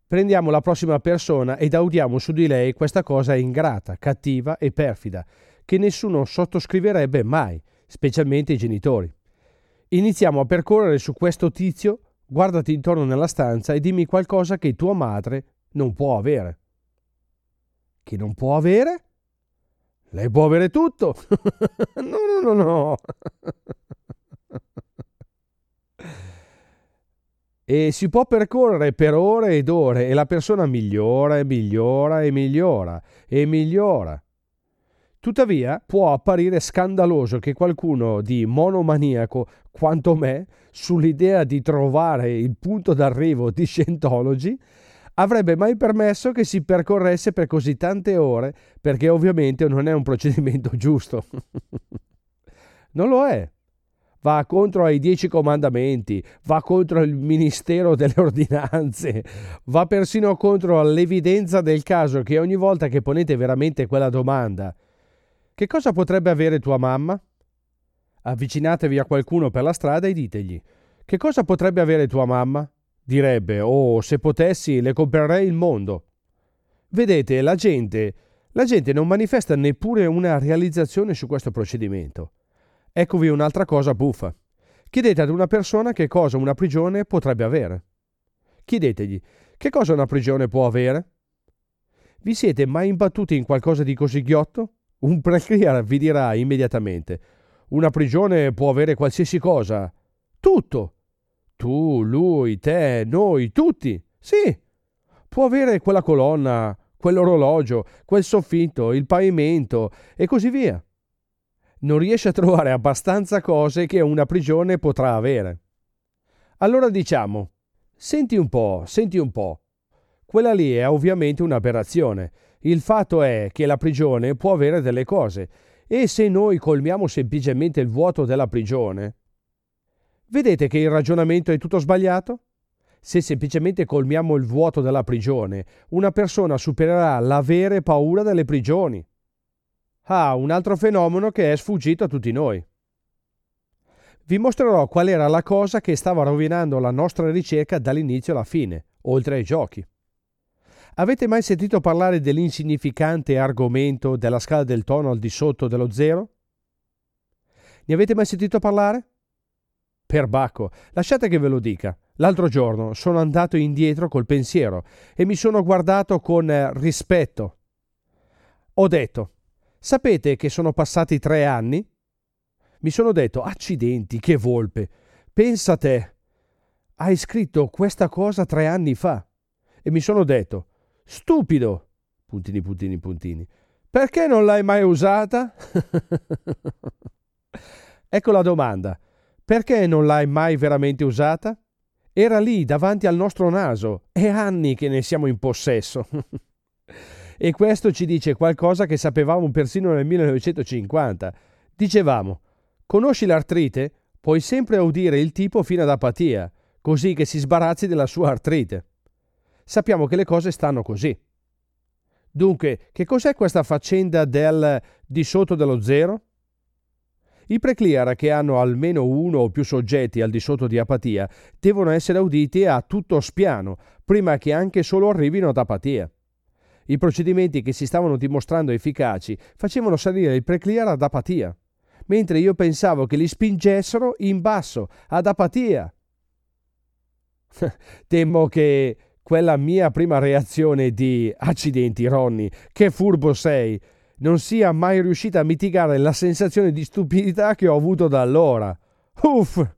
Prendiamo la prossima persona ed audiamo su di lei questa cosa ingrata, cattiva e perfida, che nessuno sottoscriverebbe mai, specialmente i genitori. Iniziamo a percorrere su questo tizio, guardati intorno nella stanza e dimmi qualcosa che tua madre non può avere. Che non può avere? Lei può avere tutto! No. E si può percorrere per ore ed ore e la persona migliora e migliora e migliora e migliora. Tuttavia può apparire scandaloso che qualcuno di monomaniaco quanto me, sull'idea di trovare il punto d'arrivo di Scientology, avrebbe mai permesso che si percorresse per così tante ore, perché ovviamente non è un procedimento giusto. Non lo è. Va contro ai 10 comandamenti, va contro il ministero delle ordinanze, va persino contro l'evidenza del caso che ogni volta che ponete veramente quella domanda, che cosa potrebbe avere tua mamma? Avvicinatevi a qualcuno per la strada e ditegli, che cosa potrebbe avere tua mamma? Direbbe, oh, se potessi le comprerei il mondo. Vedete, la gente non manifesta neppure una realizzazione su questo procedimento. Eccovi un'altra cosa buffa. Chiedete ad una persona che cosa una prigione potrebbe avere. Chiedetegli, che cosa una prigione può avere? Vi siete mai imbattuti in qualcosa di così ghiotto? Un preclear vi dirà immediatamente, una prigione può avere qualsiasi cosa. Tutto. Tu, lui, te, noi, tutti. Sì. Può avere quella colonna, quell'orologio, quel soffitto, il pavimento e così via. Non riesce a trovare abbastanza cose che una prigione potrà avere. Allora diciamo, senti un po'. Quella lì è ovviamente un'aberrazione. Il fatto è che la prigione può avere delle cose e se noi colmiamo semplicemente il vuoto della prigione, vedete che il ragionamento è tutto sbagliato? Se semplicemente colmiamo il vuoto della prigione, una persona supererà l'avere paura delle prigioni. Ah, un altro fenomeno che è sfuggito a tutti noi. Vi mostrerò qual era la cosa che stava rovinando la nostra ricerca dall'inizio alla fine, oltre ai giochi. Avete mai sentito parlare dell'insignificante argomento della scala del tono al di sotto dello zero? Ne avete mai sentito parlare? Perbacco, lasciate che ve lo dica. L'altro giorno sono andato indietro col pensiero e mi sono guardato con rispetto. Ho detto, sapete che sono passati 3 anni? Mi sono detto, accidenti, che volpe. Pensa te, hai scritto questa cosa 3 anni fa. E mi sono detto, stupido, puntini, perché non l'hai mai usata? Ecco la domanda, perché non l'hai mai veramente usata? Era lì davanti al nostro naso, è anni che ne siamo in possesso. E questo ci dice qualcosa che sapevamo persino nel 1950. Dicevamo, conosci l'artrite? Puoi sempre udire il tipo fino ad apatia, così che si sbarazzi della sua artrite. Sappiamo che le cose stanno così. Dunque, che cos'è questa faccenda del di sotto dello zero? I preclear che hanno almeno uno o più soggetti al di sotto di apatia devono essere auditi a tutto spiano, prima che anche solo arrivino ad apatia. I procedimenti che si stavano dimostrando efficaci facevano salire il preclear ad apatia, mentre io pensavo che li spingessero in basso, ad apatia. Temo che quella mia prima reazione di accidenti Ronny, che furbo sei, non sia mai riuscita a mitigare la sensazione di stupidità che ho avuto da allora. Uff!